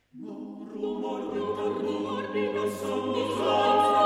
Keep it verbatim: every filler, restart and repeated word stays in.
Rumor winter, rumor, wie das Song des Leins,